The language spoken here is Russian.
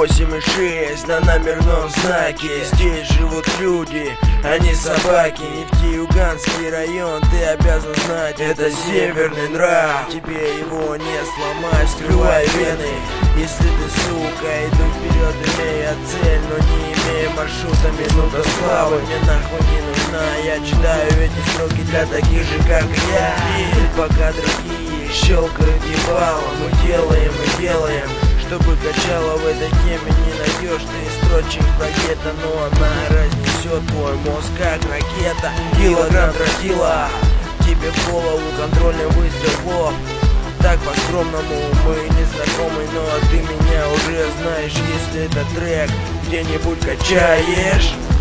8,6 на номерном знаке. Здесь живут люди, а не собаки. Нефтеюганский район, ты обязан знать, это северный нрав. Тебе его не сломать, вскрывай вены. Если ты, сука, иду вперед, имея цель, но не имея маршрута, минута славы мне нахуй не нужна. Я читаю эти строки для таких же, как я. И пока другие щелкают ебало, мы делаем, чтобы качало в этой теме. Не найдешь ты строчек про гетто, но она разнесет твой мозг как ракета. Килограмм тротила тебе в голову, контрольный выстрел в лоб. Так по-скромному мы не знакомы, но ты меня уже знаешь. Если этот трек где-нибудь качаешь,